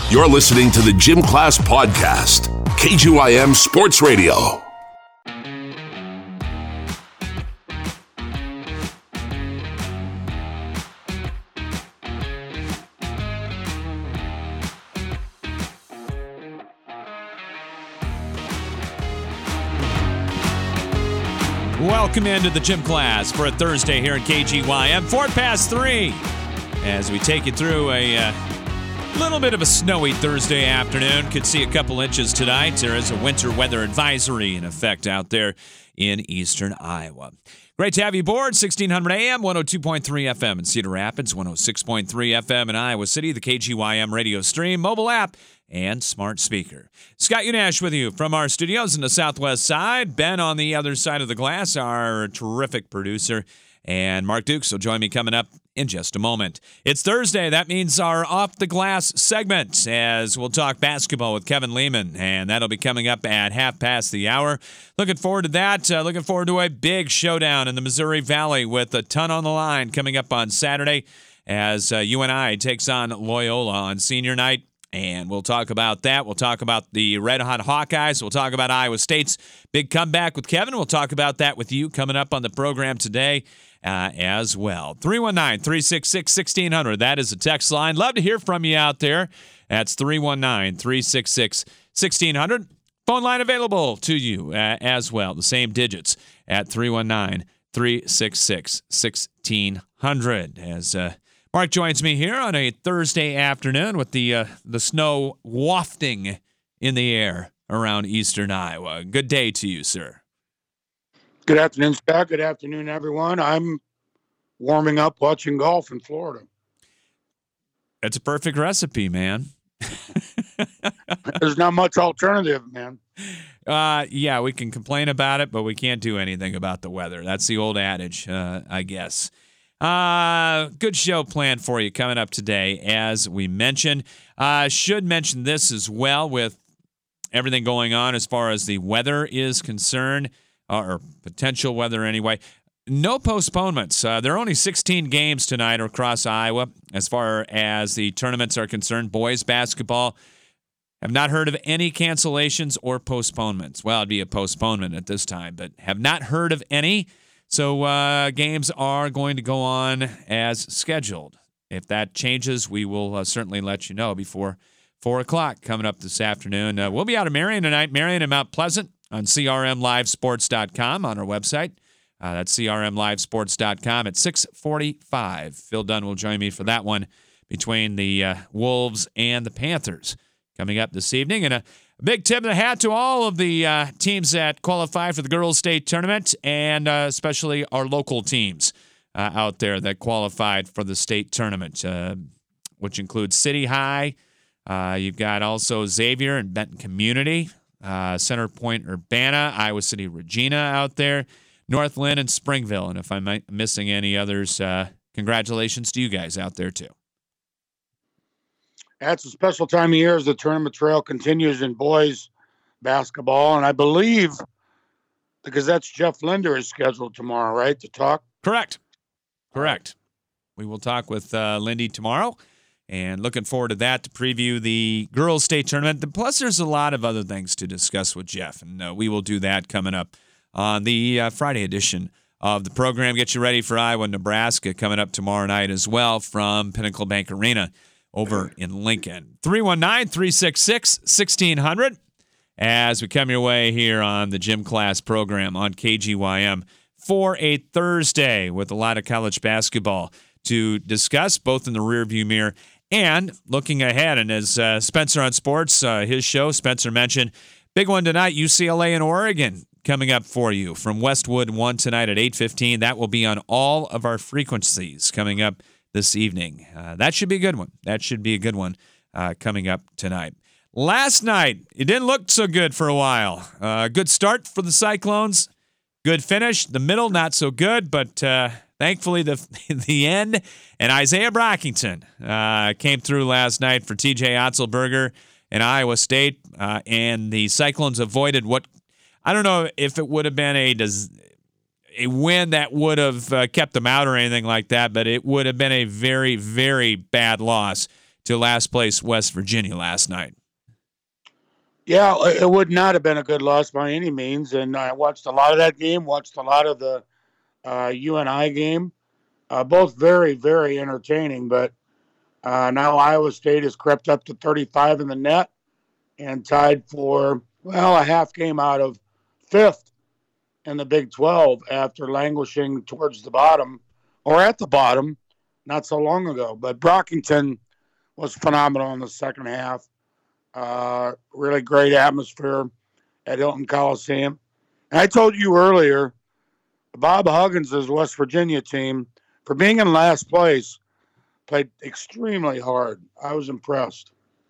You're listening to the Gym Class Podcast, KGYM Sports Radio. Welcome into the Gym Class for a Thursday here at KGYM, 3:04, as we take you through a little bit of a snowy Thursday afternoon. Could see a couple inches tonight. There is a winter weather advisory in effect out there in eastern Iowa. Great to have you aboard. 1600 AM, 102.3 FM in Cedar Rapids, 106.3 FM in Iowa City, the KGYM radio stream, mobile app, and smart speaker. Scott Unash with you from our studios in the southwest side. Ben on the other side of the glass, our terrific producer. And Mark Dukes will join me coming up in just a moment. It's Thursday. That means our Off the Glass segment, as we'll talk basketball with Kevin Lehman, and that'll be coming up at 1:30. Looking forward to that. Looking forward to a big showdown in the Missouri Valley with a ton on the line coming up on Saturday as UNI takes on Loyola on senior night. And we'll talk about that. We'll talk about the Red Hot Hawkeyes. We'll talk about Iowa State's big comeback with Kevin. We'll talk about that with you coming up on the program today as well. 319-366-1600. That is the text line. Love to hear from you out there. That's 319-366-1600. Phone line available to you as well. The same digits at 319-366-1600. As Mark joins me here on a Thursday afternoon with the snow wafting in the air around eastern Iowa. Good day to you, sir. Good afternoon, Scott. Good afternoon, everyone. I'm warming up watching golf in Florida. That's a perfect recipe, man. There's not much alternative, man. Yeah, we can complain about it, but we can't do anything about the weather. That's the old adage, I guess. Good show planned for you coming up today, as we mentioned. Should mention this as well with everything going on as far as the weather is concerned, or potential weather anyway. No postponements. There are only 16 games tonight across Iowa as far as the tournaments are concerned. Boys basketball, have not heard of any cancellations or postponements. Well, it'd be a postponement at this time, but have not heard of any. So games are going to go on as scheduled. If that changes, we will certainly let you know before 4 o'clock coming up this afternoon. We'll be out of Marion tonight, Marion and Mount Pleasant on crmlivesports.com on our website. That's crmlivesports.com at 6:45. Phil Dunn will join me for that one between the Wolves and the Panthers coming up this evening. And a big tip of the hat to all of the teams that qualify for the Girls State Tournament, and especially our local teams out there that qualified for the state tournament, which includes City High. You've got also Xavier and Benton Community, Center Point Urbana, Iowa City Regina out there, Northland and Springville. And if I'm missing any others, congratulations to you guys out there too. That's a special time of year as the tournament trail continues in boys basketball. And I believe the Gazette's Jeff Linder is scheduled tomorrow, right, to talk? Correct. We will talk with Lindy tomorrow, and looking forward to that to preview the Girls State Tournament. Plus, there's a lot of other things to discuss with Jeff, and we will do that coming up on the Friday edition of the program. Get you ready for Iowa, Nebraska coming up tomorrow night as well from Pinnacle Bank Arena over in Lincoln. 319-366-1600 as we come your way here on the Gym Class program on KGYM for a Thursday with a lot of college basketball to discuss, both in the rearview mirror and looking ahead. And as Spencer on Sports, his show, Spencer mentioned, big one tonight, UCLA and Oregon coming up for you from Westwood 1 tonight at 8:15. That will be on all of our frequencies coming up this evening. That should be a good one. Coming up tonight. Last night, it didn't look so good for a while. Good start for the Cyclones. Good finish. The middle, not so good, but thankfully the end. And Isaiah Brockington came through last night for TJ Otzelberger and Iowa State. And the Cyclones avoided what, I don't know if it would have been a win that would have kept them out or anything like that, but it would have been a very, very bad loss to last place West Virginia last night. Yeah, it would not have been a good loss by any means. And I watched a lot of that game, watched a lot of the UNI game. Both very, very entertaining. But now Iowa State has crept up to 35 in the net and tied for, a half game out of fifth in the Big 12 after languishing towards the bottom, or at the bottom, not so long ago. But Brockington was phenomenal in the second half. Really great atmosphere at Hilton Coliseum. And I told you earlier, Bob Huggins' West Virginia team, for being in last place, played extremely hard. I was impressed.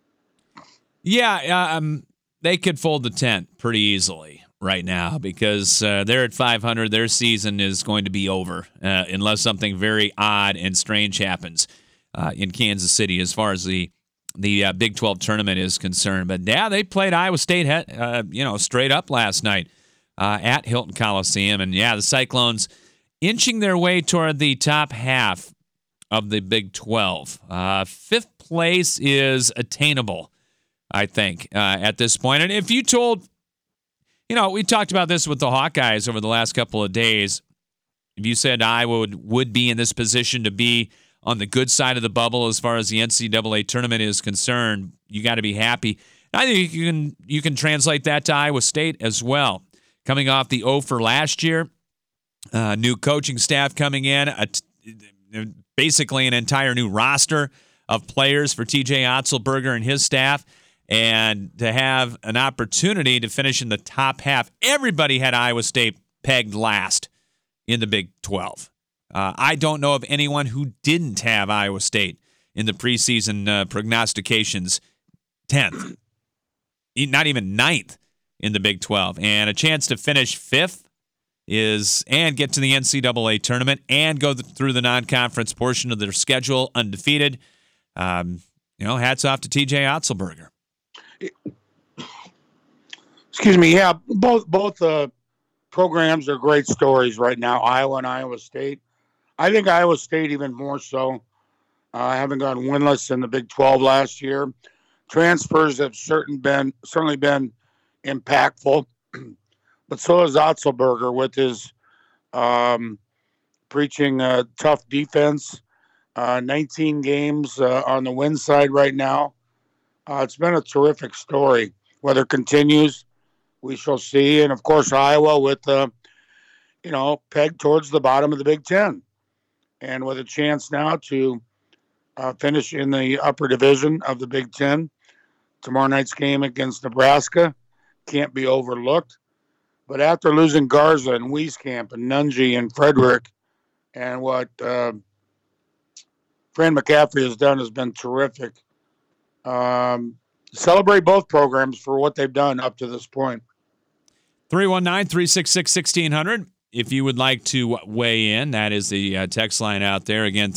Yeah, they could fold the tent pretty easily right now because they're at 500. Their season is going to be over unless something very odd and strange happens in Kansas City as far as the Big 12 tournament is concerned. But, yeah, they played Iowa State straight up last night at Hilton Coliseum. And, yeah, the Cyclones inching their way toward the top half of the Big 12. Fifth place is attainable, I think, at this point. And if you told, we talked about this with the Hawkeyes over the last couple of days. If you said Iowa would be in this position to be on the good side of the bubble as far as the NCAA tournament is concerned, you got to be happy. I think you can translate that to Iowa State as well. Coming off the 0 for last year, new coaching staff coming in, basically an entire new roster of players for TJ Otzelberger and his staff, and to have an opportunity to finish in the top half. Everybody had Iowa State pegged last in the Big 12. I don't know of anyone who didn't have Iowa State in the preseason prognostications 10th, not even 9th in the Big 12. And a chance to finish 5th and get to the NCAA tournament and go through the non-conference portion of their schedule undefeated. Hats off to TJ Otzelberger. Excuse me. Yeah, both programs are great stories right now, Iowa and Iowa State. I think Iowa State even more so, having gone winless in the Big 12 last year. Transfers have certainly been impactful, but so is Otzelberger with his preaching tough defense. 19 games on the win side right now. It's been a terrific story. Whether it continues, we shall see. And, of course, Iowa with, pegged towards the bottom of the Big Ten. And with a chance now to finish in the upper division of the Big Ten. Tomorrow night's game against Nebraska can't be overlooked. But after losing Garza and Wieskamp and Nunge and Frederick, and what Fran McCaffrey has done has been terrific. Celebrate both programs for what they've done up to this point. 319-366-1600. If you would like to weigh in, that is the text line out there. Again,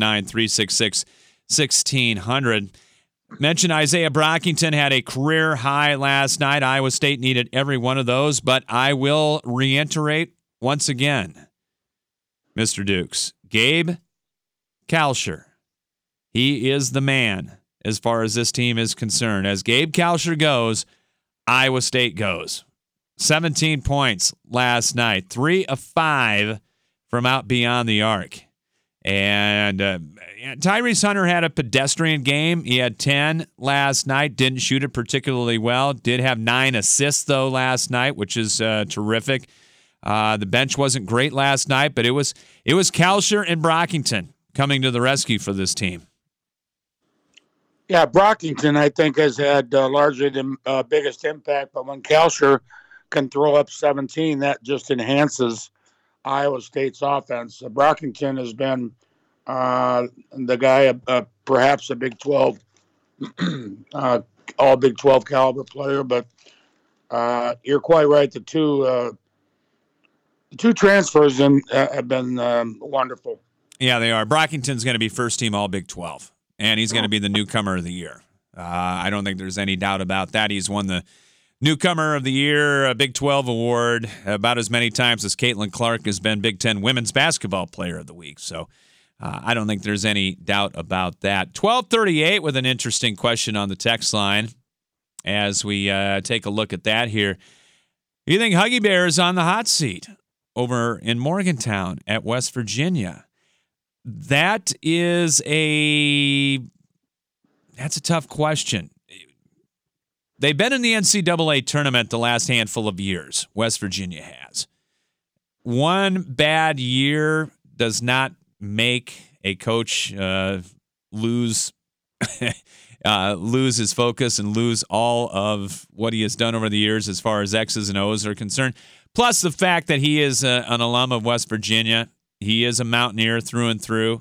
319-366-1600. Mentioned Isaiah Brockington had a career high last night. Iowa State needed every one of those, but I will reiterate once again, Mr. Dukes, Gabe Kalscheur, he is the man as far as this team is concerned. As Gabe Kalscheur goes, Iowa State goes. 17 points last night, 3 of 5 from out beyond the arc. And Tyrese Hunter had a pedestrian game. He had 10 last night, didn't shoot it particularly well. Did have 9 assists, though, last night, which is terrific. The bench wasn't great last night, but it was Kalscheur and Brockington coming to the rescue for this team. Yeah, Brockington, I think, has had largely the biggest impact. But when Kalscheur can throw up 17, that just enhances Iowa State's offense. Brockington has been the guy, perhaps a Big 12, all Big 12 caliber player. But you're quite right. The two transfers have been wonderful. Yeah, they are. Brockington's going to be first team all Big 12. And he's going to be the newcomer of the year. I don't think there's any doubt about that. He's won the newcomer of the year, a Big 12 award, about as many times as Caitlin Clark has been Big 10 women's basketball player of the week. So I don't think there's any doubt about that. 1238 with an interesting question on the text line as we take a look at that here. You think Huggy Bear is on the hot seat over in Morgantown at West Virginia? That's a tough question. They've been in the NCAA tournament the last handful of years. West Virginia has. One bad year does not make a coach lose his focus and lose all of what he has done over the years as far as X's and O's are concerned. Plus the fact that he is an alum of West Virginia. He is a Mountaineer through and through.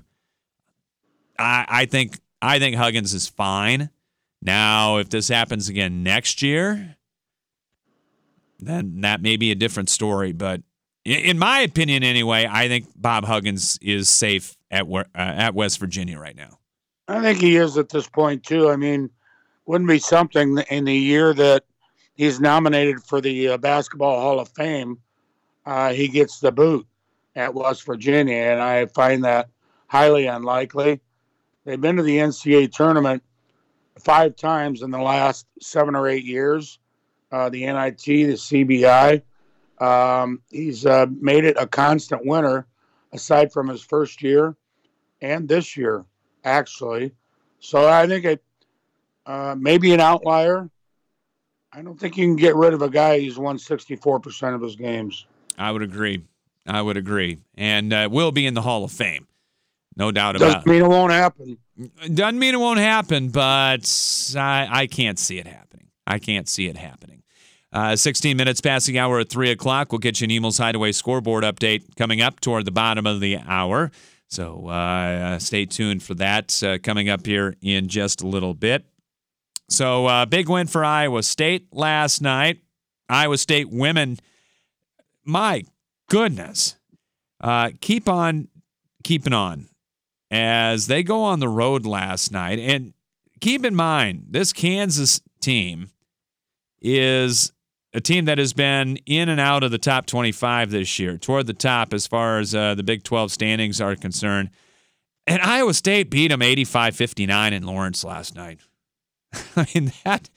I think Huggins is fine. Now, if this happens again next year, then that may be a different story. But in my opinion, anyway, I think Bob Huggins is safe at West Virginia right now. I think he is at this point, too. I mean, wouldn't be something in the year that he's nominated for the Basketball Hall of Fame, he gets the boot at West Virginia, and I find that highly unlikely. They've been to the NCAA tournament 5 times in the last 7 or 8 years, the NIT, the CBI. He's made it a constant winner, aside from his first year and this year, actually. So I think it may be an outlier. I don't think you can get rid of a guy who's won 64% of his games. I would agree. And will be in the Hall of Fame. No doubt about it. Doesn't mean it won't happen. Doesn't mean it won't happen, but I can't see it happening. 16 minutes past the hour at 3 o'clock. We'll get you an Emel's Hideaway scoreboard update coming up toward the bottom of the hour. So stay tuned for that coming up here in just a little bit. So big win for Iowa State last night. Iowa State women, my goodness, keep on keeping on as they go on the road last night. And keep in mind, this Kansas team is a team that has been in and out of the top 25 this year, toward the top as far as the Big 12 standings are concerned. And Iowa State beat them 85-59 in Lawrence last night. I mean,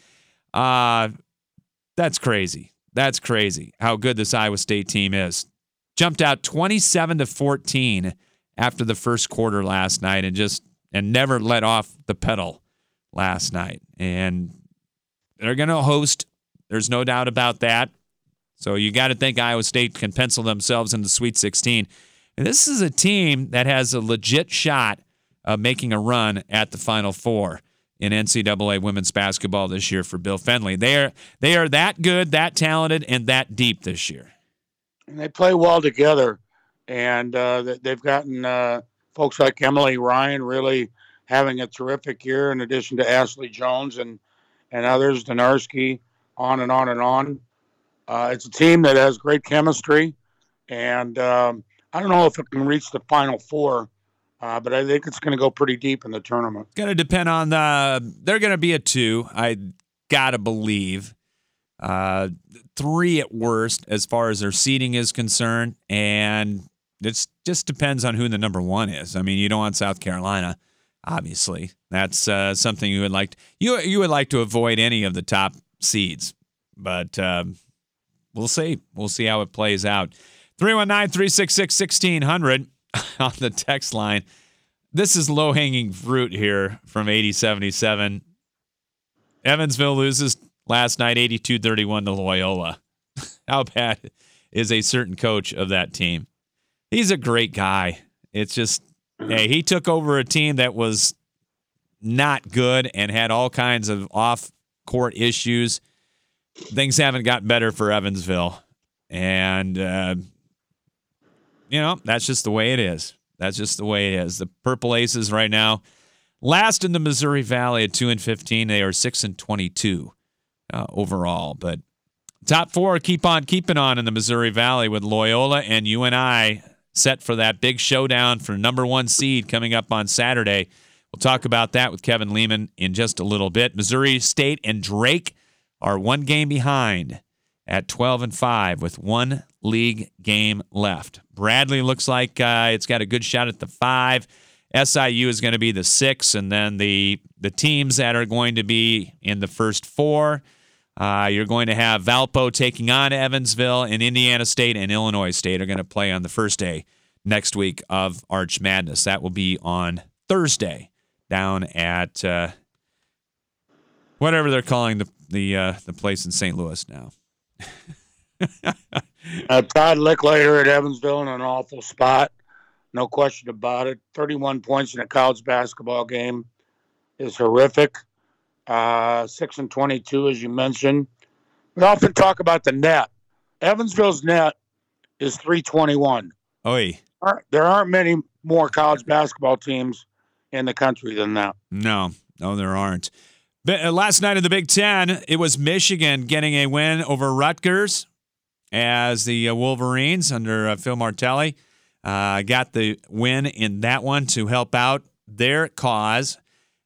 that's crazy. That's crazy how good this Iowa State team is. Jumped out 27-14 after the first quarter last night and never let off the pedal last night. And they're going to host. There's no doubt about that. So you got to think Iowa State can pencil themselves into the Sweet 16. And this is a team that has a legit shot of making a run at the Final Four in NCAA women's basketball this year for Bill Fennelly. They are that good, that talented, and that deep this year. And they play well together. And they've gotten folks like Emily Ryan really having a terrific year, in addition to Ashley Jones and others, Donarski, on and on and on. It's a team that has great chemistry. And I don't know if it can reach the Final Four, but I think it's going to go pretty deep in the tournament. Going to depend on they're going to be a 2, I got to believe. 3 at worst as far as their seeding is concerned. And it just depends on who the number 1 is. I mean, you don't want South Carolina, obviously. That's something you would like you would like to avoid any of the top seeds. But we'll see. We'll see how it plays out. 319-366-1600 on the text line. This is low-hanging fruit here from 8077. Evansville loses last night 82-31 to Loyola. How bad is a certain coach of that team? He's a great guy. It's just, hey, he took over a team that was not good and had all kinds of off-court issues. Things haven't got better for Evansville. And, that's just the way it is. The Purple Aces right now, last in the Missouri Valley at 2-15. They are 6-22 overall. But top 4 keep on keeping on in the Missouri Valley with Loyola and UNI set for that big showdown for number 1 seed coming up on Saturday. We'll talk about that with Kevin Lehman in just a little bit. Missouri State and Drake are 1 game behind at 12-5 with 1 league game left. Bradley looks like it's got a good shot at the 5. SIU is going to be the 6, and then the teams that are going to be in the first 4, you're going to have Valpo taking on Evansville, and Indiana State and Illinois State are going to play on the first day next week of Arch Madness. That will be on Thursday down at whatever they're calling the place in St. Louis now. Todd Lickliter at Evansville in an awful spot. No question about it. 31 points in a college basketball game is horrific. 6-22, as you mentioned. We often talk about the net. Evansville's net is 321. Oy. There aren't many more college basketball teams in the country than that. No, there aren't. But last night in the Big Ten, it was Michigan getting a win over Rutgers as the Wolverines under Phil Martelli got the win in that one to help out their cause.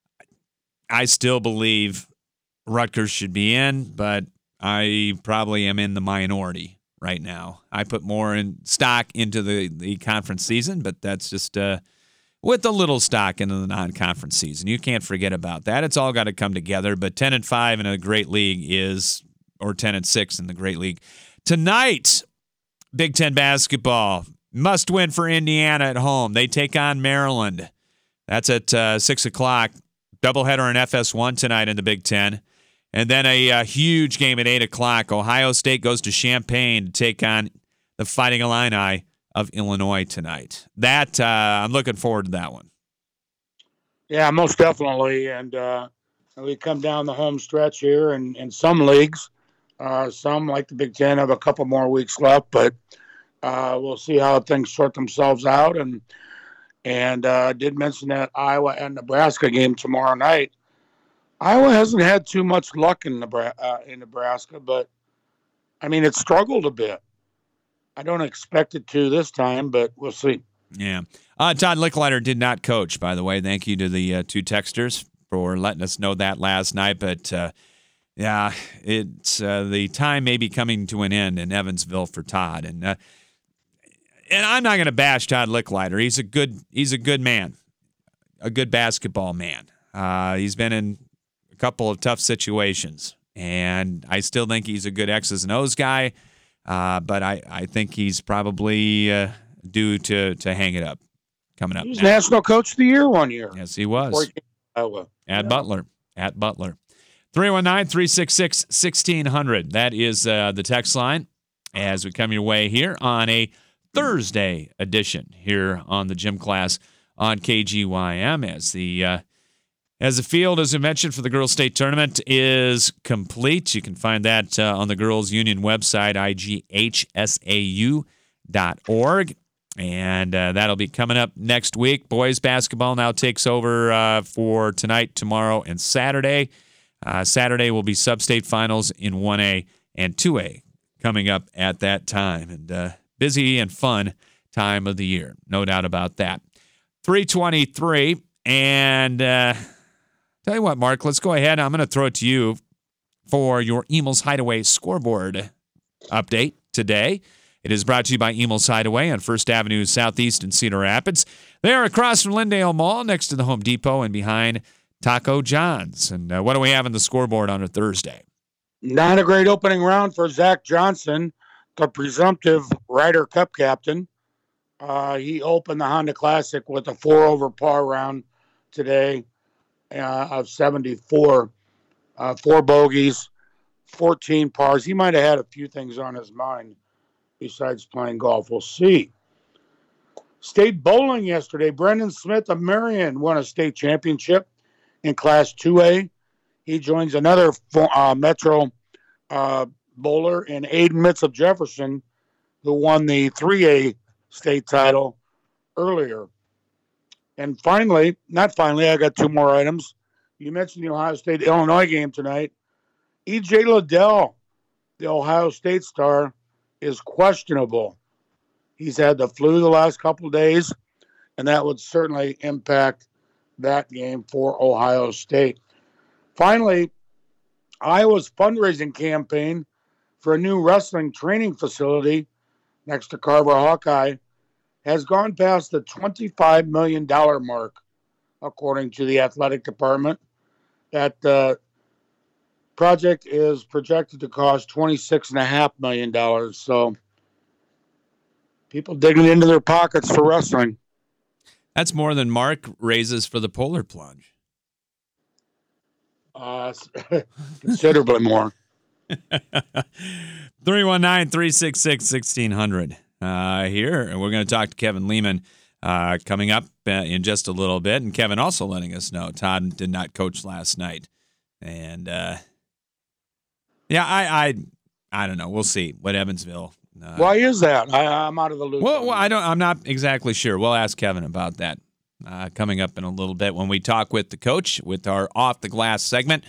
I still believe Rutgers should be in, but I probably am in the minority right now. I put more in stock into the conference season, but that's just with a little stock into the non-conference season. You can't forget about that. It's all got to come together, but 10-5 in a great league is, or 10-6 in the great league. Tonight, Big Ten basketball, must win for Indiana at home. They take on Maryland. That's at 6 o'clock. Doubleheader in FS1 tonight in the Big Ten. And then a huge game at 8 o'clock. Ohio State goes to Champaign to take on the Fighting Illini of Illinois tonight. That I'm looking forward to that one. Yeah, most definitely. And we come down the home stretch here in some leagues. Some, like the Big Ten, have a couple more weeks left, but we'll see how things sort themselves out. And I did mention that Iowa and Nebraska game tomorrow night. Iowa hasn't had too much luck in Nebraska, but, I mean, it struggled a bit. I don't expect it to this time, but we'll see. Yeah. Todd Lickliter did not coach, by the way. Thank you to the two texters for letting us know that last night. But, yeah, it's the time may be coming to an end in Evansville for Todd. And I'm not going to bash Todd Lickliter. He's a good man, a good basketball man. He's been in a couple of tough situations, and I still think he's a good X's and O's guy. But I think he's probably due to hang it up coming up. He was National Coach of the Year one year. Yes, he was. Butler. 319-366-1600. That is the text line as we come your way here on a Thursday edition here on the Gym Class on KGYM as the field, as we mentioned, for the Girls State Tournament is complete. You can find that on the Girls Union website, ighsau.org. And that'll be coming up next week. Boys basketball now takes over for tonight, tomorrow, and Saturday. Saturday will be sub-state finals in 1A and 2A coming up at that time. And busy and fun time of the year, no doubt about that. 3:23, and tell you what, Mark, let's go ahead. I'm going to throw it to you for your Emil's Hideaway scoreboard update today. It is brought to you by Emil's Hideaway on 1st Avenue Southeast in Cedar Rapids. They are across from Lindale Mall, next to the Home Depot and behind Taco John's. And what do we have on the scoreboard on a Thursday? Not a great opening round for Zach Johnson, the presumptive Ryder Cup captain. He opened the Honda Classic with a 4 over par round today of 74. 4 bogeys, 14 pars. He might have had a few things on his mind besides playing golf. We'll see. State bowling yesterday. Brendan Smith of Marion won a state championship in Class 2A. He joins another Metro bowler in Aiden Mitz of Jefferson, who won the 3A state title earlier. And finally, I got 2 more items. You mentioned the Ohio State-Illinois game tonight. E.J. Liddell, the Ohio State star, is questionable. He's had the flu the last couple of days, and that would certainly impact that game for Ohio State. Finally, Iowa's fundraising campaign for a new wrestling training facility next to Carver Hawkeye has gone past the $25 million mark, according to the athletic department. That project is projected to cost $26.5 million. So people digging into their pockets for wrestling. That's more than Mark raises for the Polar Plunge. Considerably more. 319-366-1600 here. And we're going to talk to Kevin Lehman coming up in just a little bit. And Kevin also letting us know Todd did not coach last night. And, I don't know. We'll see what Evansville. Why is that? I'm out of the loop. Well, I'm not exactly sure. We'll ask Kevin about that coming up in a little bit when we talk with the coach with our Off the Glass segment.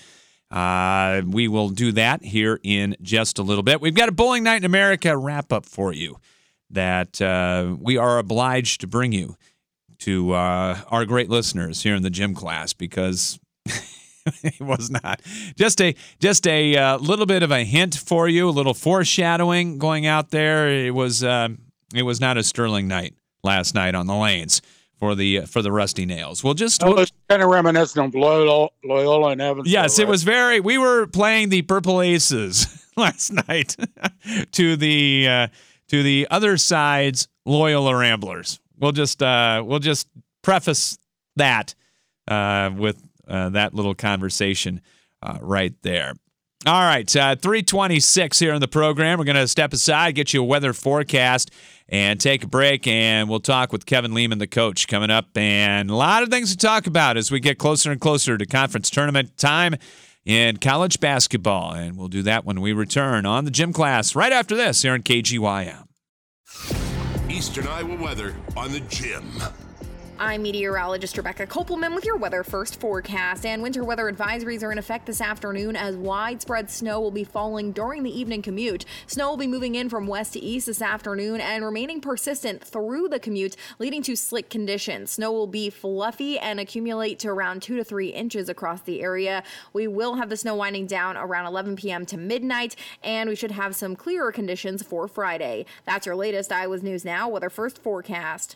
We will do that here in just a little bit. We've got a Bowling Night in America wrap-up for you that we are obliged to bring you to our great listeners here in the gym class because it was not. Just a little bit of a hint for you, a little foreshadowing going out there. It was not a sterling night last night on the lanes for the Rusty Nails. We'll just it was kind of reminiscent of Loyola and Evansville. Yes, right? It was very. We were playing the Purple Aces last night to the other side's Loyola Ramblers. We'll just preface that with that little conversation right there. All right, 3:26 here in the program. We're going to step aside, get you a weather forecast, and take a break, and we'll talk with Kevin Lehman, the coach, coming up. And a lot of things to talk about as we get closer and closer to conference tournament time in college basketball. And we'll do that when we return on the gym class right after this here in KGYM. Eastern Iowa weather on the gym. I'm meteorologist Rebecca Kopelman with your Weather First forecast, and winter weather advisories are in effect this afternoon as widespread snow will be falling during the evening commute. Snow will be moving in from west to east this afternoon and remaining persistent through the commute, leading to slick conditions. Snow will be fluffy and accumulate to around 2 to 3 inches across the area. We will have the snow winding down around 11 p.m. to midnight, and we should have some clearer conditions for Friday. That's your latest Iowa's News Now Weather First forecast.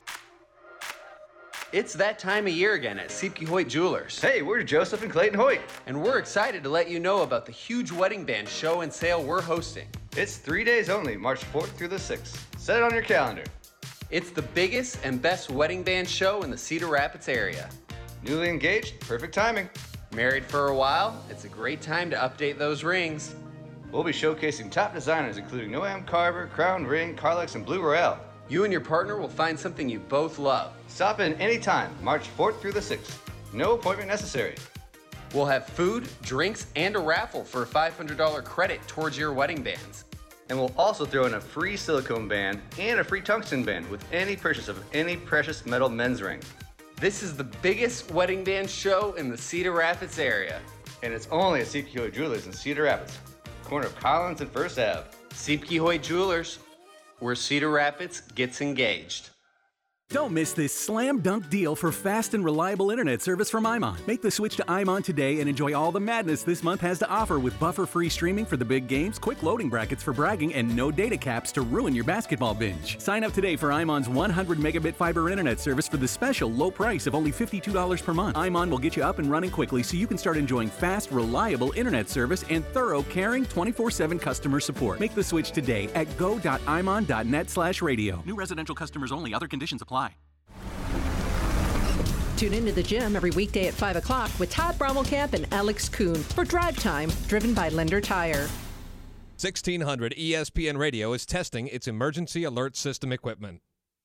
It's that time of year again at Siepke Hoyt Jewelers. Hey, we're Joseph and Clayton Hoyt. And we're excited to let you know about the huge wedding band show and sale we're hosting. It's 3 days only, March 4th through the 6th. Set it on your calendar. It's the biggest and best wedding band show in the Cedar Rapids area. Newly engaged, perfect timing. Married for a while, it's a great time to update those rings. We'll be showcasing top designers including Noam Carver, Crown Ring, Carlex, and Blue Royale. You and your partner will find something you both love. Stop in anytime, March 4th through the 6th. No appointment necessary. We'll have food, drinks, and a raffle for a $500 credit towards your wedding bands. And we'll also throw in a free silicone band and a free tungsten band with any purchase of any precious metal men's ring. This is the biggest wedding band show in the Cedar Rapids area. And it's only at Siepke Hoyt Jewelers in Cedar Rapids, corner of Collins and First Ave. Siepke Hoyt Jewelers, where Cedar Rapids gets engaged. Don't miss this slam dunk deal for fast and reliable internet service from IMON. Make the switch to IMON today and enjoy all the madness this month has to offer with buffer-free streaming for the big games, quick loading brackets for bragging, and no data caps to ruin your basketball binge. Sign up today for IMON's 100 megabit fiber internet service for the special low price of only $52 per month. IMON will get you up and running quickly so you can start enjoying fast, reliable internet service and thorough, caring 24/7 customer support. Make the switch today at go.imon.net/radio. New residential customers only. Other conditions apply. Tune into the gym every weekday at 5 o'clock with Todd Brommelkamp and Alex Kuhn for Drive Time, driven by Lender Tire. 1600 ESPN Radio is testing its emergency alert system equipment.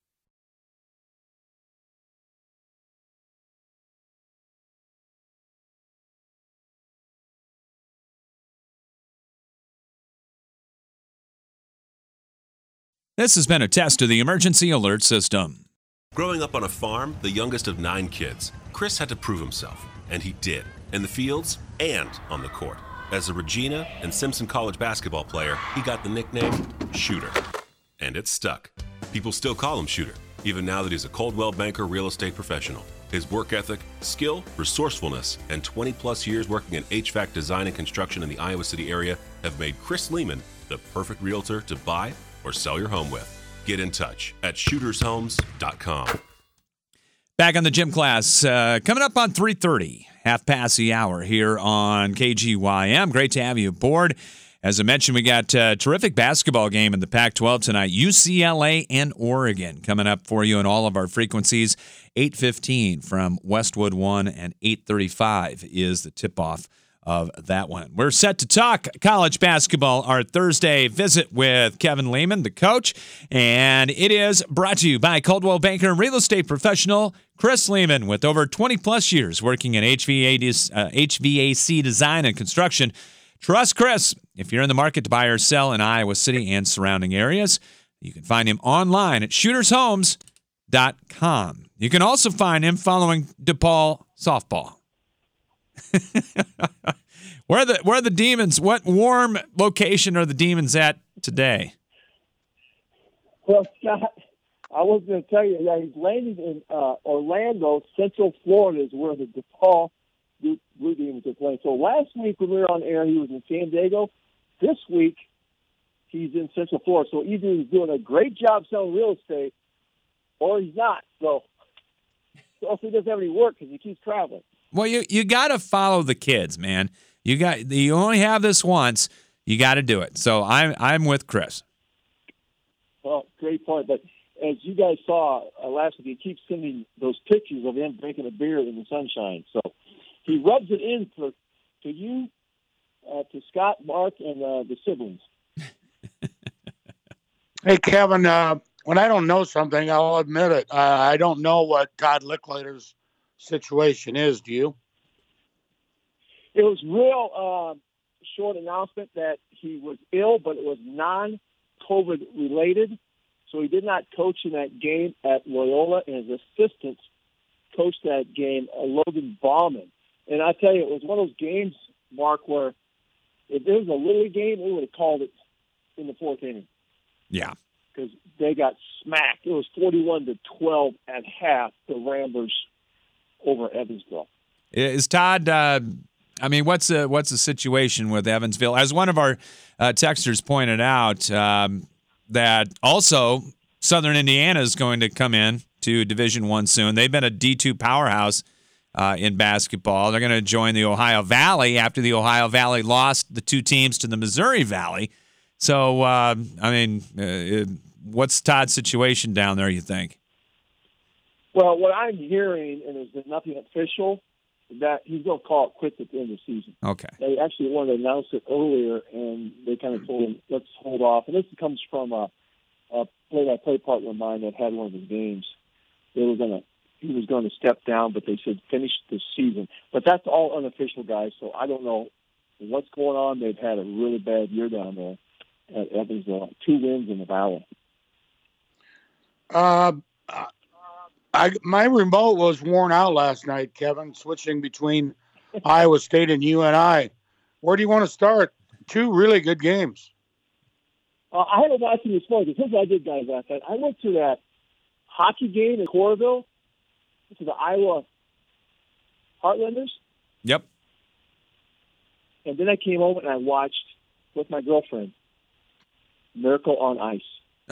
This has been a test of the emergency alert system. Growing up on a farm, the youngest of 9 kids, Chris had to prove himself, and he did, in the fields and on the court. As a Regina and Simpson College basketball player, he got the nickname Shooter. And it stuck. People still call him Shooter, even now that he's a Coldwell Banker real estate professional. His work ethic, skill, resourcefulness, and 20-plus years working in HVAC design and construction in the Iowa City area have made Chris Lehman the perfect realtor to buy or sell your home with. Get in touch at shootershomes.com. Back on the gym class, coming up on 3:30, half past the hour here on KGYM. Great to have you aboard. As I mentioned, we got a terrific basketball game in the Pac-12 tonight. UCLA and Oregon coming up for you on all of our frequencies. 8:15 from Westwood 1 and 8:35 is the tip-off of that one. We're set to talk college basketball our Thursday visit with Kevin Lehman, the coach, and it is brought to you by Coldwell Banker and real estate professional Chris Lehman. With over 20-plus years working in HVAC design and construction, trust Chris. If you're in the market to buy or sell in Iowa City and surrounding areas, you can find him online at shootershomes.com. You can also find him following DePaul softball. Where are the Demons? What warm location are the Demons at today? Well, Scott, I was going to tell you, yeah, he's landing in Orlando. Central Florida is where the DePaul Blue Demons are playing. So last week when we were on air, he was in San Diego. This week, he's in Central Florida. So either he's doing a great job selling real estate, or he's not. So also he doesn't have any work because he keeps traveling. Well, you got to follow the kids, man. You only have this once. You got to do it. So I'm with Chris. Well, great point. But as you guys saw last week, he keeps sending those pictures of him drinking a beer in the sunshine. So he rubs it in to you, to Scott, Mark, and the siblings. Hey, Kevin, when I don't know something, I'll admit it. I don't know what Todd Licklater's situation is. Do you? It was real short announcement that he was ill, but it was non-COVID related. So he did not coach in that game at Loyola, and his assistant coached that game, Logan Bauman. And I tell you, it was one of those games, Mark, where if there was a Little League game, we would have called it in the fourth inning. Yeah. Because they got smacked. It was 41-12 at half, the Ramblers over Evansville. Is Todd, what's the situation with Evansville? As one of our texters pointed out, that also Southern Indiana is going to come in to Division I soon. They've been a D2 powerhouse in basketball. They're going to join the Ohio Valley after the Ohio Valley lost the two teams to the Missouri Valley. So, what's Todd's situation down there, you think? Well, what I'm hearing, and there's been nothing official, that he's going to call it quits at the end of the season. Okay. They actually wanted to announce it earlier, and they kind of told him, let's hold off. And this comes from a play-by-play partner of mine that had one of his games. He was going to step down, but they said finish the season. But that's all unofficial, guys, so I don't know what's going on. They've had a really bad year down there at Evansville. 2 wins in the Valley. My remote was worn out last night, Kevin, switching between Iowa State and UNI. Where do you want to start? 2 really good games. I had to watch them this morning. Here's what I did, guys, last night. I went to that hockey game in Coralville, to the Iowa Heartlanders. Yep. And then I came home and I watched, with my girlfriend, Miracle on Ice.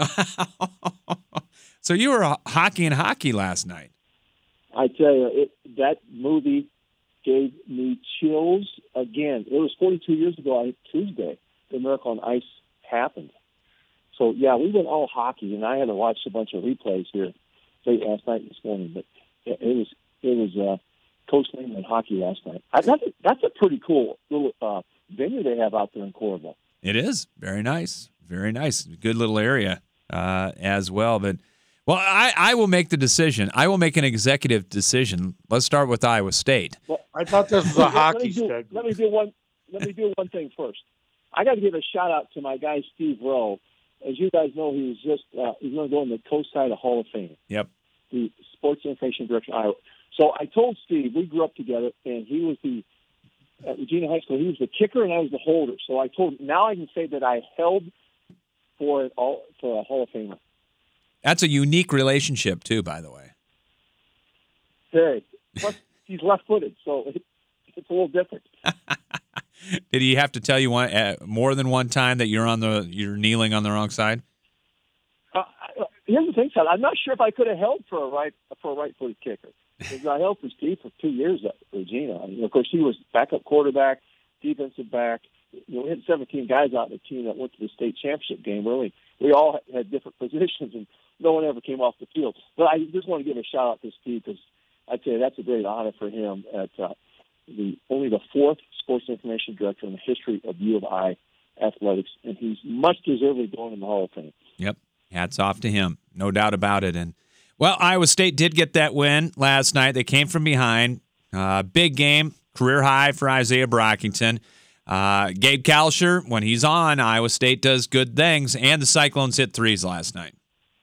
So you were hockey last night. I tell you, that movie gave me chills again. It was 42 years ago, Tuesday, the Miracle on Ice happened. So, yeah, we went all hockey, and I had to watch a bunch of replays here late last night and this morning. But it was Coach Lehman hockey last night. That's a pretty cool little venue they have out there in Coralville. It is. Very nice. Very nice. Good little area as well. But, well, I will make the decision. I will make an executive decision. Let's start with Iowa State. Well, I thought this was a hockey schedule. Let me do one thing first. I got to give a shout-out to my guy, Steve Rowe. As you guys know, he was just he's going to go in the co-side of Hall of Fame. Yep. The Sports Information Director of Iowa. So I told Steve, we grew up together, and he was at Regina High School, he was the kicker and I was the holder. So I told him, now I can say that I held for a Hall of Famer. That's a unique relationship, too, by the way. Very. Plus, he's left-footed, so it's a little different. Did he have to tell you more than one time that you're kneeling on the wrong side? think so. I'm not sure if I could have held for a right-footed kicker. Because I held for Steve for 2 years at Regina. And of course, he was backup quarterback, defensive back. We had 17 guys out in the team that went to the state championship game. We all had different positions, and no one ever came off the field. But I just want to give a shout-out to Steve because I'd say that's a great honor for him at only the fourth sports information director in the history of U of I athletics, and he's much deservedly going in the Hall of Fame. Yep. Hats off to him. No doubt about it. And, well, Iowa State did get that win last night. They came from behind. Big game, career high for Isaiah Brockington. Gabe Kalsher, when he's on, Iowa State does good things, and the Cyclones hit threes last night.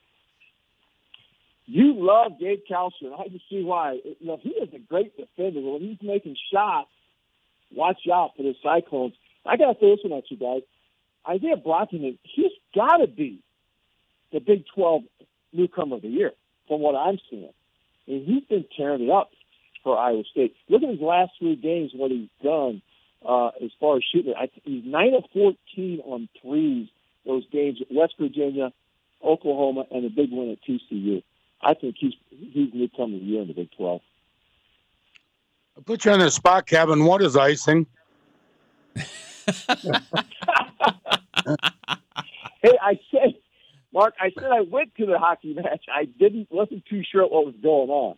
You love Gabe Kalsher, and I can see why. He is a great defender. When he's making shots, watch out for the Cyclones. I got to throw this one at you guys. Isaiah Brockington, he's got to be the Big 12 newcomer of the year, from what I'm seeing. And he's been tearing it up for Iowa State. Look at his last 3 games, what he's done as far as shooting. He's 9 of 14 on threes those games at West Virginia, Oklahoma, and a big win at TCU. I think he's newcomer of the year in the Big 12. I'll put you on the spot, Kevin. What is icing? Hey, Mark, I said I went to the hockey match. I wasn't too sure what was going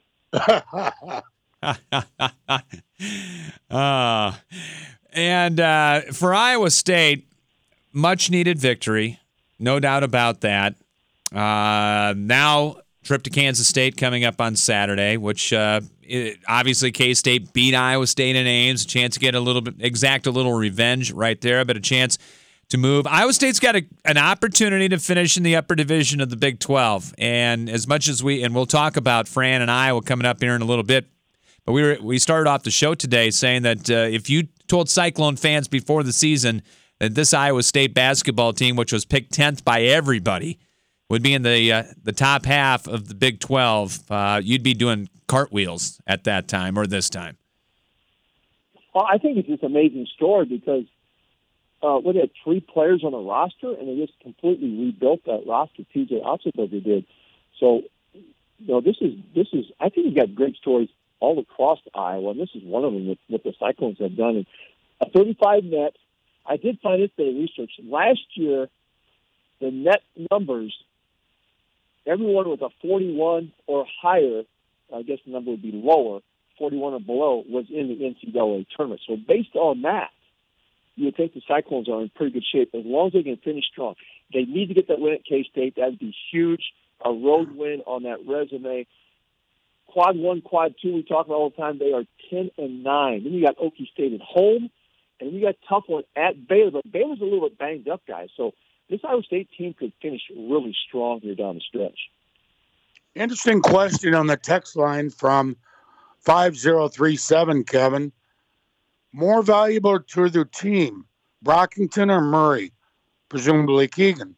on. And for Iowa State, much needed victory, no doubt about that. Now, trip to Kansas State coming up on Saturday, which obviously K-State beat Iowa State in Ames, a chance to get exact a little revenge right there, but a chance to move. Iowa State's got an opportunity to finish in the upper division of the Big 12, and as much as we'll talk about Fran and Iowa coming up here in a little bit, but we started off the show today saying that if you told Cyclone fans before the season that this Iowa State basketball team, which was picked 10th by everybody, would be in the top half of the Big 12, you'd be doing cartwheels at that time or this time. Well, I think it's just an amazing story because we had 3 players on the roster, and they just completely rebuilt that roster. T.J. Otzelberger did. So, this is. I think you've got great stories all across Iowa, and this is one of them with what the Cyclones have done. And a 35 net. I did find this bit of research last year. The net numbers. Everyone with a 41 or higher, I guess the number would be lower, 41 or below, was in the NCAA tournament. So based on that, you would think the Cyclones are in pretty good shape as long as they can finish strong. They need to get that win at K-State. That would be huge. A road win on that resume. Quad 1, Quad 2, we talk about all the time. They are 10-9. Then you got Okie State at home, and you got tough one at Baylor. But Baylor's a little bit banged up, guys. So this Iowa State team could finish really strong here down the stretch. Interesting question on the text line from 5037, Kevin. More valuable to the team, Brockington or Murray? Presumably Keegan.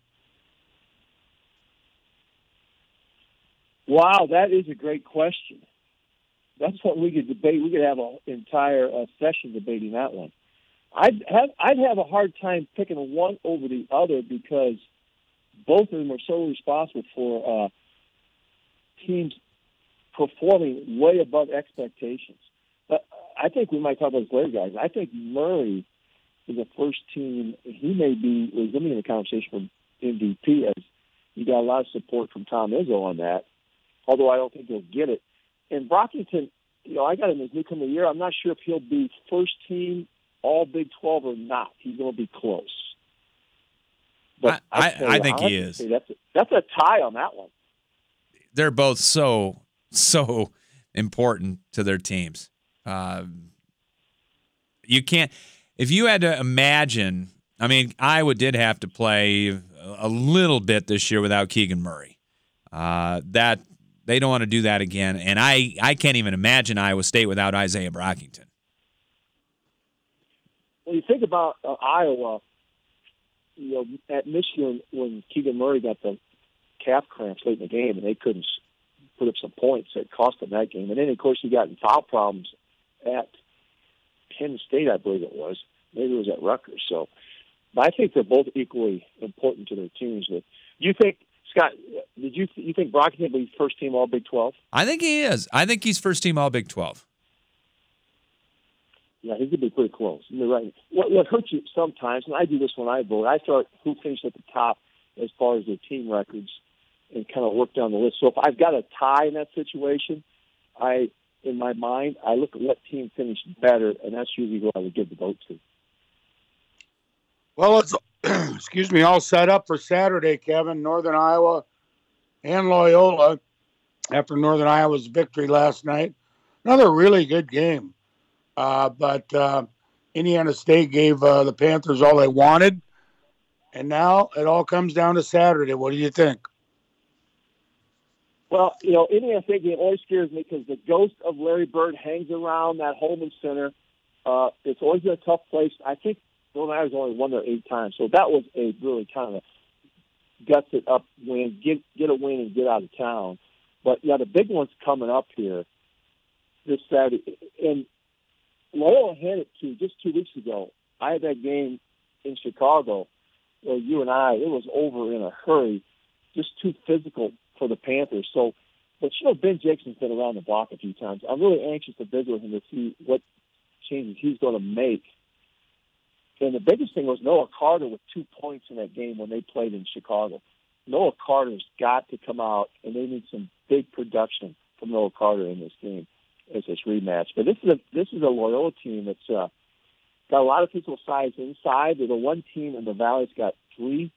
Wow, that is a great question. That's what we could debate. We could have an entire session debating that one. I'd have a hard time picking one over the other because both of them are so responsible for teams performing way above expectations. But I think we might talk about this later, guys. I think Murray is the first team. He may be going in the conversation for MVP as you got a lot of support from Tom Izzo on that, although I don't think he'll get it. And Brockington, I got him as newcomer of the year. I'm not sure if he'll be first team all Big 12 or not. He's going to be close. But I think he is. That's a tie on that one. They're both so important to their teams. You can't – if you had to imagine – I mean, Iowa did have to play a little bit this year without Keegan Murray. That they don't want to do that again. And I can't even imagine Iowa State without Isaiah Brockington. When you think about Iowa, at Michigan when Keegan Murray got the calf cramps late in the game and they couldn't put up some points, it cost them that game. And then, of course, he got in foul problems at Penn State, I believe it was. Maybe it was at Rutgers. So, but I think they're both equally important to their teams. But you think Scott, you think Brockton will be first team All Big 12? I think he is. I think he's first team All Big 12. Yeah, he's going to be pretty close. You're right. What hurts you sometimes, and I do this when I vote, I start who finished at the top as far as their team records and kind of work down the list. So if I've got a tie in that situation, in my mind, I look at what team finished better, and that's usually who I would give the vote to. Well, it's all set up for Saturday, Kevin. Northern Iowa and Loyola after Northern Iowa's victory last night. Another really good game. But Indiana State gave the Panthers all they wanted. And now it all comes down to Saturday. What do you think? Well, Indiana State game always scares me because the ghost of Larry Bird hangs around that Holman Center. It's always been a tough place. I think Northern Iowa's only won there 8 times. So that was a really kind of guts it up win, get a win and get out of town. But, yeah, the big one's coming up here this Saturday. And Loyola had it just 2 weeks ago. I had that game in Chicago where it was over in a hurry, just too physical for the Panthers. So, but Ben Jacobson's been around the block a few times. I'm really anxious to visit with him to see what changes he's going to make. And the biggest thing was Noah Carter with 2 points in that game when they played in Chicago. Noah Carter's got to come out, and they need some big production from Noah Carter in this game as this rematch. But this is a Loyola team that's got a lot of physical size inside. They're the one team in the Valley's got 3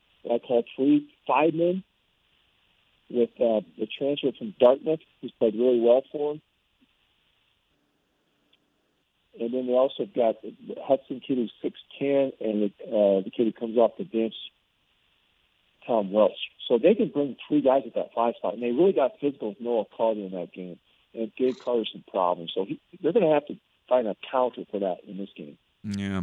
5-men with the transfer from Dartmouth, who's played really well for them. And then they also got Hudson kid who's 6'10", and the kid who comes off the bench, Tom Welch. So they can bring 3 guys at that 5 spot, and they really got physical with Noah Carter in that game, and it gave Carter some problems. So they're going to have to find a counter for that in this game. Yeah.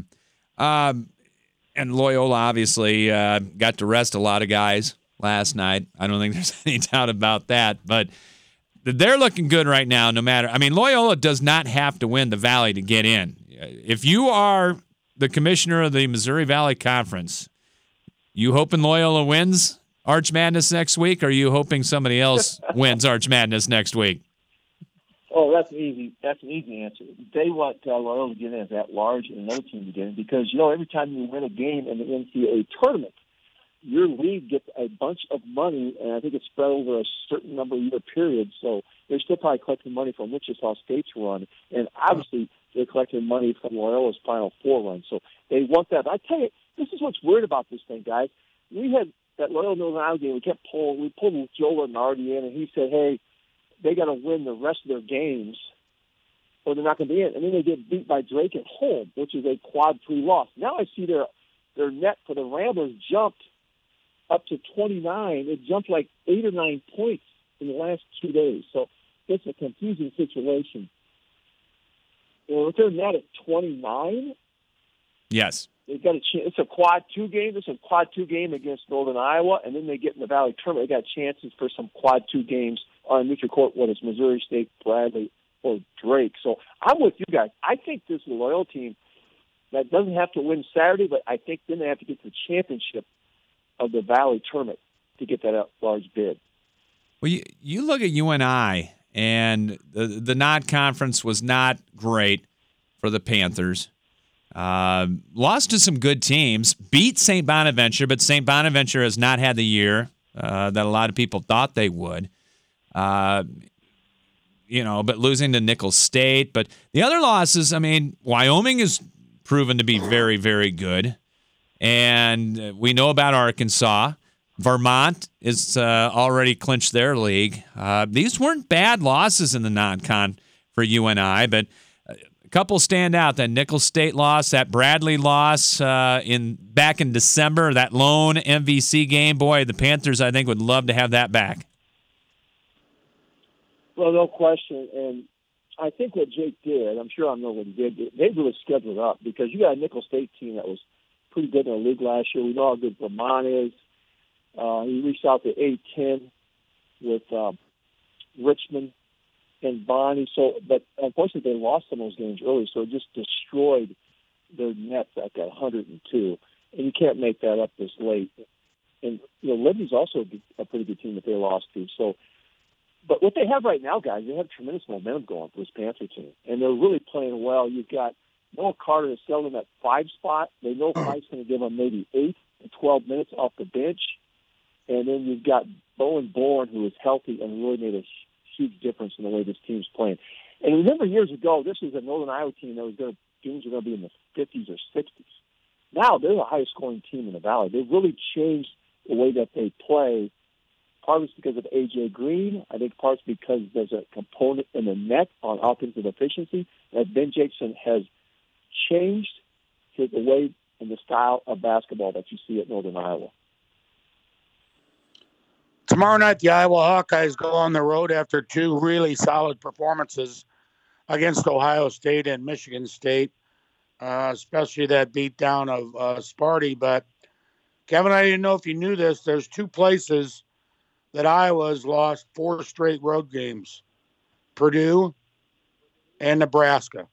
And Loyola obviously got to rest a lot of guys last night. I don't think there's any doubt about that, but they're looking good right now no matter. I mean, Loyola does not have to win the Valley to get in. If you are the commissioner of the Missouri Valley Conference, you hoping Loyola wins Arch Madness next week, or are you hoping somebody else wins Arch Madness next week? Oh, that's an easy answer. They want Loyola to get in as at large and another team to get in because, every time you win a game in the NCAA tournament, your league gets a bunch of money, and I think it's spread over a certain number of year period. So they're still probably collecting money from Wichita State's run, and obviously they're collecting money from Loyola's Final Four run. So they want that. But I tell you, this is what's weird about this thing, guys. We had that Loyola Northern Iowa game. We pulled Joe Lenardi in, and he said, "Hey, they got to win the rest of their games, or they're not going to be in." And then they get beat by Drake at home, which is a quad 3 loss. Now I see their net for the Ramblers jumped up to 29. It jumped like 8 or 9 points in the last 2 days. So it's a confusing situation. If they're net at 29, yes, they've got a chance. It's a quad 2 game. It's a quad 2 game against Northern Iowa, and then they get in the Valley tournament. They got chances for some quad 2 games on neutral court, whether it's Missouri State, Bradley, or Drake. So I'm with you guys. I think this is a Loyola team that doesn't have to win Saturday, but I think then they have to get to the championship of the Valley tournament to get that large bid. Well, you look at UNI, and the non-conference was not great for the Panthers. Lost to some good teams, beat St. Bonaventure, but St. Bonaventure has not had the year that a lot of people thought they would. But losing to Nicholls State. But the other losses, I mean, Wyoming is proven to be very, very good. And we know about Arkansas. Vermont is already clinched their league. These weren't bad losses in the non-con for UNI, but a couple stand out. That Nicholls State loss, that Bradley loss back in December, that lone MVC game. Boy, the Panthers, I think, would love to have that back. Well, no question. And I think what Jake did, I'm sure I know what he did, they really scheduled up because you got a Nicholls State team that was pretty good in the league last year. We know how good Vermont is. He reached out to A-10 with Richmond and Bonnie. But unfortunately, they lost some of those games early, so it just destroyed their nets at that 102. And you can't make that up this late. And Liberty's also a pretty good team that they lost to. So, but what they have right now, guys, they have tremendous momentum going for this Panther team, and they're really playing well. You've got Noah Carter is settled in that 5 spot. They know Fike's going to give them maybe 8 to 12 minutes off the bench. And then you've got Bowen Bourne, who is healthy and really made a huge difference in the way this team's playing. And remember, years ago, this was a Northern Iowa team that was games were going to be in the 50s or 60s. Now they're the highest scoring team in the Valley. They've really changed the way that they play. Part of it's because of A.J. Green. I think part's because there's a component in the net on offensive efficiency that Ben Jackson has changed the way and the style of basketball that you see at Northern Iowa. Tomorrow night, the Iowa Hawkeyes go on the road after 2 really solid performances against Ohio State and Michigan State, especially that beatdown of Sparty. But, Kevin, I didn't know if you knew this. There's 2 places that Iowa has lost 4 straight road games, Purdue and Nebraska.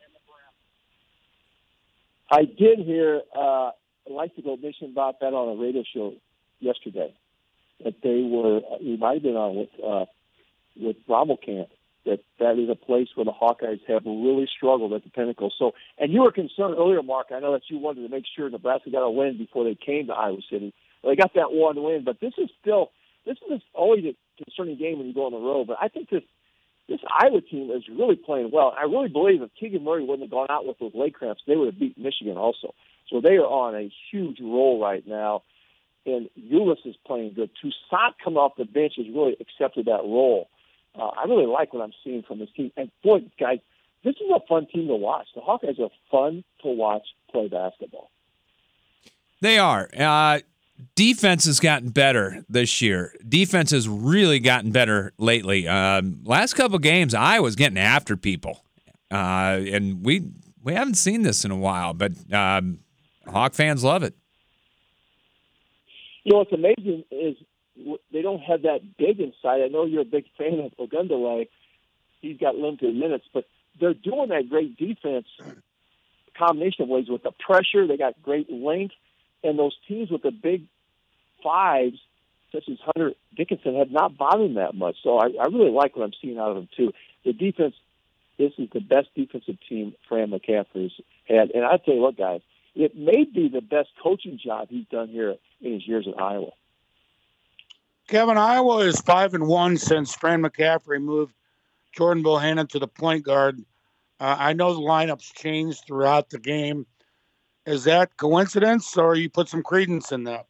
I did hear Leipzig mention about that on a radio show yesterday. That they were, you might have been on with Brommelkamp, that is a place where the Hawkeyes have really struggled at the pinnacle. So, and you were concerned earlier, Mark. I know that you wanted to make sure Nebraska got a win before they came to Iowa City. Well, they got that 1 win, but this is always a concerning game when you go on the road. But I think this Iowa team is really playing well. I really believe if Keegan Murray wouldn't have gone out with those leg cramps, they would have beat Michigan also. So they are on a huge roll right now. And Ulis is playing good. Toussaint coming off the bench has really accepted that role. I really like what I'm seeing from this team. And, boy, guys, this is a fun team to watch. The Hawkeyes are fun to watch play basketball. They are. Defense has gotten better this year. Defense has really gotten better lately. Last couple games, Iowa's getting after people. And we haven't seen this in a while, but Hawk fans love it. What's amazing is they don't have that big inside. I know you're a big fan of Ogundele. He's got limited minutes, but they're doing that great defense combination of ways with the pressure. They got great length, and those teams with the big 5s, such as Hunter Dickinson, have not bothered them that much. So I really like what I'm seeing out of them, too. The defense, this is the best defensive team Fran McCaffery's had. And I tell you what, guys, it may be the best coaching job he's done here in his years at Iowa. Kevin, Iowa is 5-1 since Fran McCaffery moved Jordan Bohannon to the point guard. I know the lineups changed throughout the game. Is that coincidence, or you put some credence in that?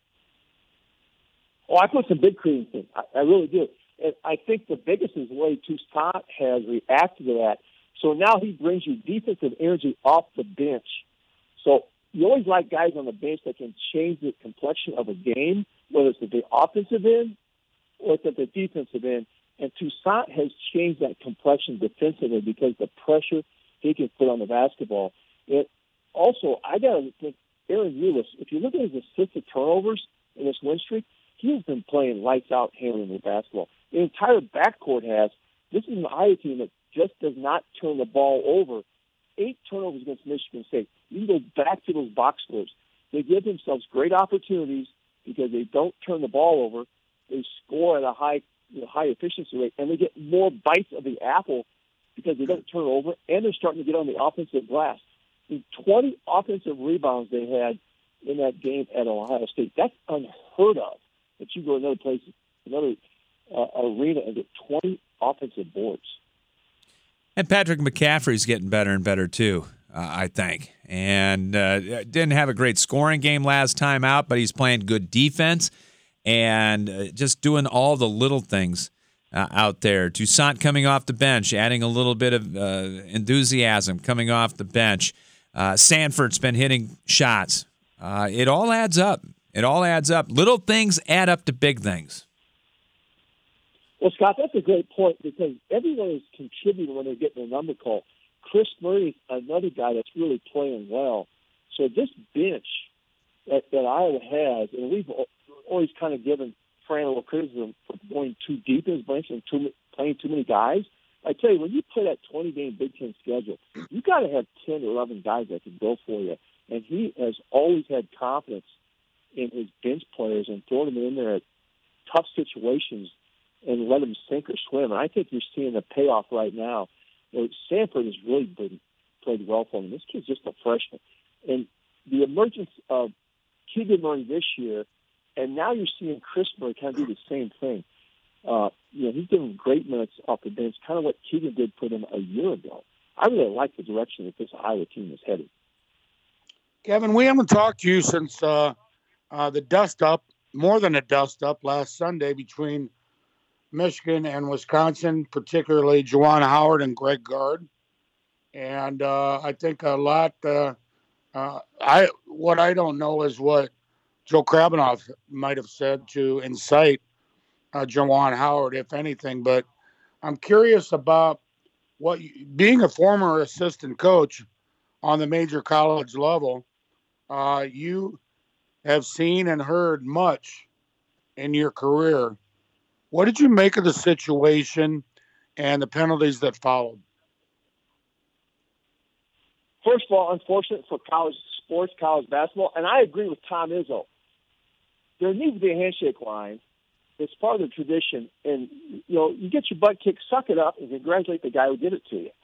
Oh, I put some big credence in. I really do. And I think the biggest is the way Toussaint has reacted to that. So now he brings you defensive energy off the bench. So you always like guys on the bench that can change the complexion of a game, whether it's at the offensive end or it's at the defensive end. And Toussaint has changed that complexion defensively because the pressure he can put on the basketball. It also, I got to think, Aaron Ulis, if you look at his assists to turnovers in this win streak, he has been playing lights out handling the basketball. The entire backcourt has. This is an Iowa team that just does not turn the ball over. 8 turnovers against Michigan State. You can go back to those box scores. They give themselves great opportunities because they don't turn the ball over. They score at a high efficiency rate, and they get more bites of the apple because they don't turn over, and they're starting to get on the offensive glass. The 20 offensive rebounds they had in that game at Ohio State, that's unheard of. That you go to another place, another arena, and get 20 offensive boards. And Patrick McCaffrey's getting better and better, too, I think. And didn't have a great scoring game last time out, but he's playing good defense and just doing all the little things out there. Toussaint coming off the bench, adding a little bit of enthusiasm coming off the bench. Sanford's been hitting shots. It all adds up. It all adds up. Little things add up to big things. Well, Scott, that's a great point because everyone is contributing when they're getting a number call. Chris Murray is another guy that's really playing well. So this bench that Iowa has, and we've always kind of given Fran a little criticism for going too deep in his bench and playing too many guys. I tell you, when you play that 20-game Big Ten schedule, you got to have 10 or 11 guys that can go for you. And he has always had confidence in his bench players and throwing them in there at tough situations and let them sink or swim. And I think you're seeing the payoff right now. Sanford has really played well for him. This kid's just a freshman. And the emergence of Keegan Murray this year, and now you're seeing Chris Murray kind of do the same thing. He's giving great minutes off the bench, kind of what Keegan did for them a year ago. I really like the direction that this Iowa team is headed. Kevin, we haven't talked to you since the dust-up, more than a dust-up, last Sunday between Michigan and Wisconsin, particularly Juwan Howard and Greg Gard. And I think a lot what I don't know is what Joe Krabbenhoff might have said to incite Juwan Howard, if anything. But I'm curious about being a former assistant coach on the major college level, you have seen and heard much in your career. What did you make of the situation and the penalties that followed? First of all, unfortunate for college sports, college basketball, and I agree with Tom Izzo. There needs to be a handshake line. It's part of the tradition, and you get your butt kicked, suck it up, and congratulate the guy who did it to you.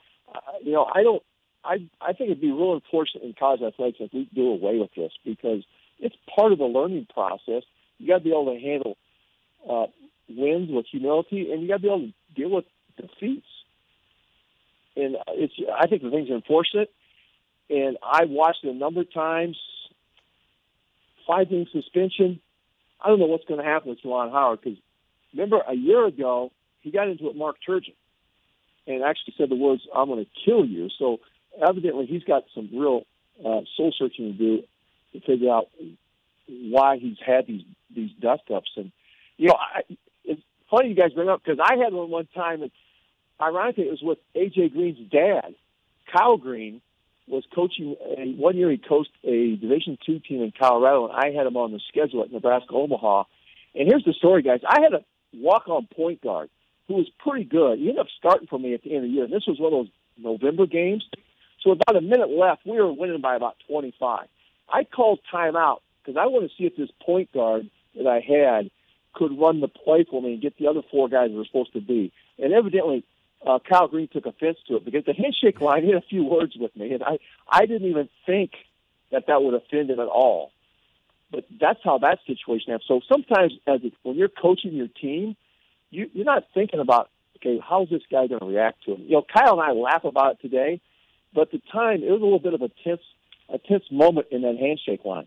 I think it'd be real unfortunate in college athletics if we do away with this, because it's part of the learning process. You got to be able to handle wins with humility, and you got to be able to deal with defeats. And I think the things are unfortunate. And I watched it a number of times. 5-game suspension. I don't know what's going to happen with Juwan Howard, because remember a year ago he got into it with Mark Turgeon and actually said the words, "I'm going to kill you." So evidently he's got some real soul searching to do to figure out why he's had these dust ups. And it's funny you guys bring up, because I had one time, and ironically it was with A.J. Green's dad. Kyle Green was coaching. One year he coached a Division II team in Colorado, and I had him on the schedule at Nebraska Omaha. And here's the story, guys. I had a walk-on point guard who was pretty good. He ended up starting for me at the end of the year. And this was one of those November games. So about a minute left, we were winning by about 25. I called timeout because I wanted to see if this point guard that I had could run the play for me and get the other four guys that were supposed to be. And evidently, Kyle Green took offense to it, because the handshake line had a few words with me, and I didn't even think that would offend him at all. But that's how that situation happened. So sometimes when you're coaching your team, you're not thinking about, okay, how's this guy going to react to him? Kyle and I laugh about it today, but at the time, it was a little bit of a tense moment in that handshake line.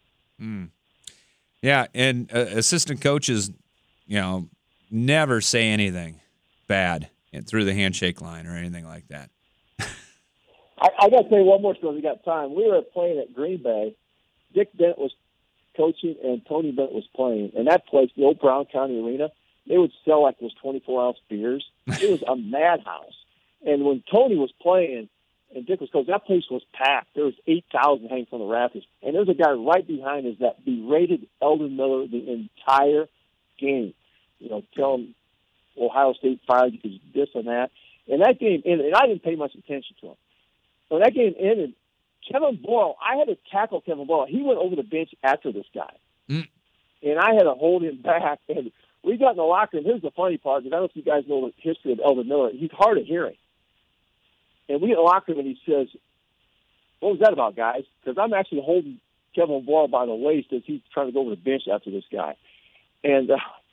Yeah, and assistant coaches, never say anything bad through the handshake line or anything like that. I got to tell you one more story. We got time. We were playing at Green Bay. Dick Bent was coaching and Tony Bent was playing. And that place, the old Brown County Arena, they would sell like those 24-ounce beers. It was a madhouse. And when Tony was playing and Dick was coaching, that place was packed. There was 8,000 hanging from the rafters. And there was a guy right behind us that berated Eldon Miller the entire game. Telling Ohio State fired because this and that. And that game ended, and I didn't pay much attention to him. When that game ended, Kevin Boyle, I had to tackle Kevin Boyle. He went over the bench after this guy. And I had to hold him back. And we got in the locker room. Here's the funny part, because I don't know if you guys know the history of Eldon Miller. He's hard of hearing. And we get in the locker room, and he says, "What was that about, guys?" Because I'm actually holding Kevin Boyle by the waist as he's trying to go over the bench after this guy. And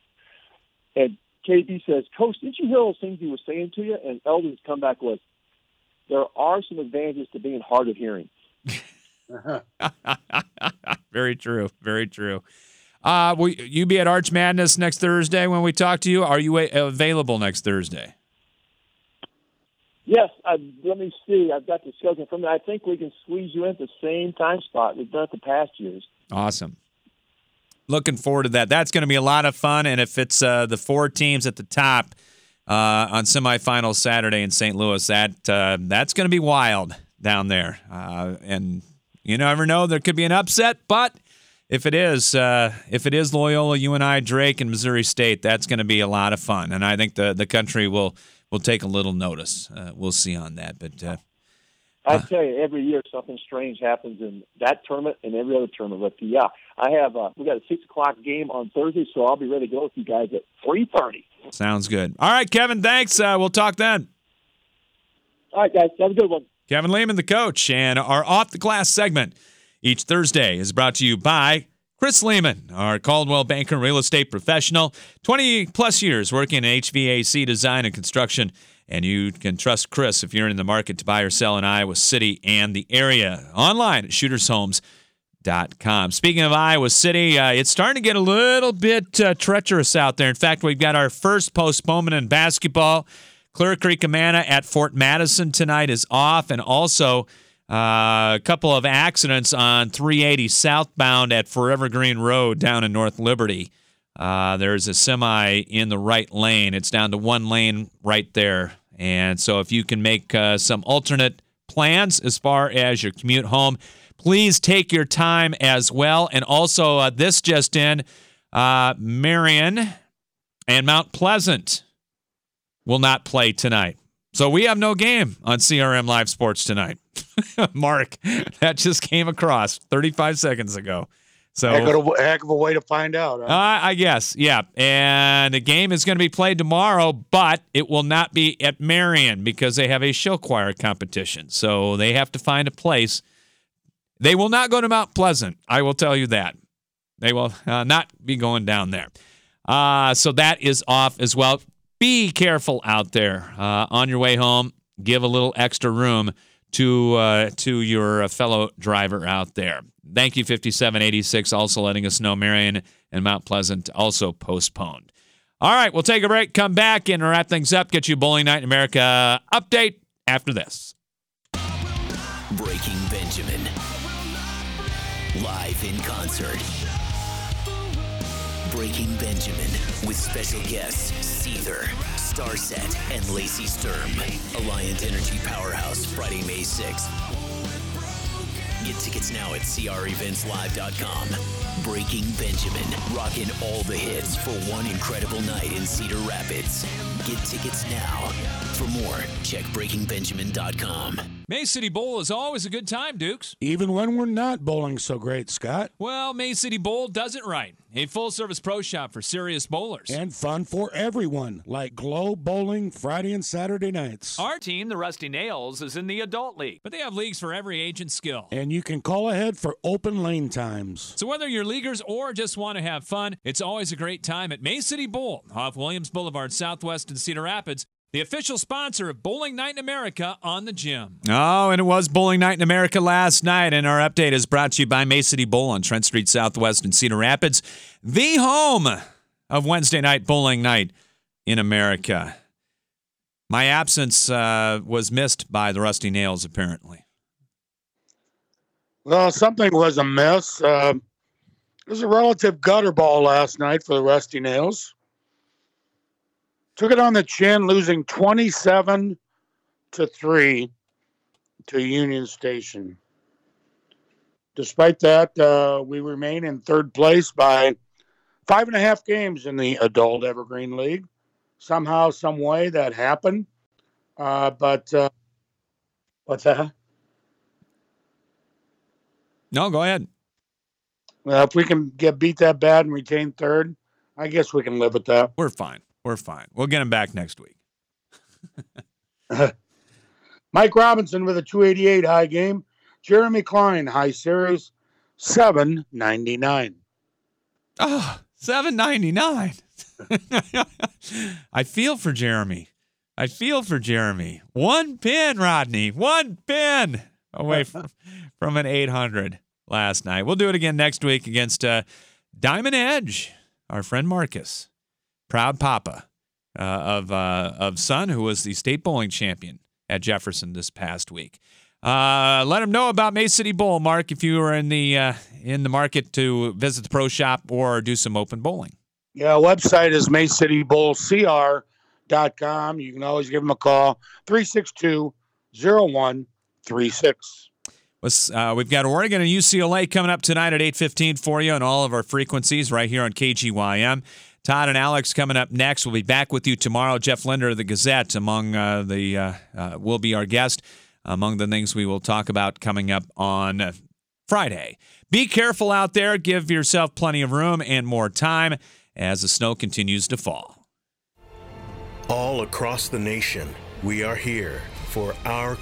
KB says, "Coach, didn't you hear those things he was saying to you?" And Eldon's comeback was, "There are some advantages to being hard of hearing." Very true. Very true. Will you be at Arch Madness next Thursday when we talk to you? Are you available next Thursday? Yes. Let me see. I've got the schedule from there. I think we can squeeze you in at the same time spot we've done it the past years. Awesome. Looking forward to that. That's going to be a lot of fun. And if it's the four teams at the top on semifinal Saturday in St. Louis, that's going to be wild down there. And you never know, there could be an upset. But if it is Loyola, UNI, Drake, and Missouri State, that's going to be a lot of fun. And I think the country will take a little notice. We'll see on that. But I tell you, every year something strange happens in that tournament and every other tournament. But yeah, we got a 6:00 game on Thursday, so I'll be ready to go with you guys at 3:30. Sounds good. All right, Kevin, thanks. We'll talk then. All right, guys, have a good one. Kevin Lehman, the coach, and our Off the Glass segment each Thursday is brought to you by Chris Lehman, our Caldwell Banker real estate professional, 20-plus years working in HVAC design and construction. And you can trust Chris if you're in the market to buy or sell in Iowa City and the area. Online at shootershomes.com. Speaking of Iowa City, it's starting to get a little bit treacherous out there. In fact, we've got our first postponement in basketball. Clear Creek Amana at Fort Madison tonight is off, and also a couple of accidents on 380 southbound at Forever Green Road down in North Liberty. There's a semi in the right lane. It's down to one lane right there. And so if you can make some alternate plans as far as your commute home, please take your time as well. And also this just in, Marion and Mount Pleasant will not play tonight. So we have no game on CRM Live Sports tonight. Mark, that just came across 35 seconds ago. So heck of a way to find out. Huh? I guess, yeah. And the game is going to be played tomorrow, but it will not be at Marion because they have a show choir competition. So they have to find a place. They will not go to Mount Pleasant. I will tell you that. They will not be going down there. So that is off as well. Be careful out there on your way home. Give a little extra room to your fellow driver out there. Thank you, 5786, also letting us know Marion and Mount Pleasant also postponed. All right, we'll take a break, come back, and wrap things up. Get you a Bowling Night in America update after this. Breaking Benjamin. Live in concert. Breaking Benjamin with special guests Seether, Starset, and Lacey Sturm. Alliant Energy Powerhouse, Friday, May 6th. Get tickets now at creventslive.com. Breaking Benjamin, rocking all the hits for one incredible night in Cedar Rapids. Get tickets now. For more, check breakingbenjamin.com. May City Bowl is always a good time, Dukes. Even when we're not bowling so great, Scott. Well, May City Bowl does it right. A full-service pro shop for serious bowlers. And fun for everyone, like Globe Bowling Friday and Saturday nights. Our team, the Rusty Nails, is in the Adult League, but they have leagues for every age and skill. And you can call ahead for open lane times. So whether you're leaguers or just want to have fun, it's always a great time at May City Bowl, off Williams Boulevard Southwest in Cedar Rapids, the official sponsor of Bowling Night in America on the Gym. Oh, and it was Bowling Night in America last night, and our update is brought to you by May City Bowl on Trent Street Southwest in Cedar Rapids, the home of Wednesday night Bowling Night in America. My absence was missed by the Rusty Nails, apparently. Well, something was amiss. It was a relative gutter ball last night for the Rusty Nails. Took it on the chin, losing 27-3 to Union Station. Despite that, we remain in third place by 5.5 games in the Adult Evergreen League. Somehow, some way that happened. But what's that? No, go ahead. Well, if we can beat that bad and retain third, I guess we can live with that. We're fine. We're fine. We'll get him back next week. Mike Robinson with a 288 high game. Jeremy Klein, high series, 799. Oh, 799. I feel for Jeremy. One pin, Rodney. One pin away from an 800 last night. We'll do it again next week against Diamond Edge, our friend Marcus. Proud papa of son who was the state bowling champion at Jefferson this past week. Let him know about May City Bowl, Mark, if you are in the market to visit the pro shop or do some open bowling. Yeah, website is maycitybowlcr.com. You can always give them a call, 362-0136. We've got Oregon and UCLA coming up tonight at 8:15 for you on all of our frequencies right here on KGYM. Todd and Alex coming up next. We'll be back with you tomorrow. Jeff Linder of the Gazette will be our guest. among the things we will talk about coming up on Friday. Be careful out there. Give yourself plenty of room and more time as the snow continues to fall. All across the nation, we are here for our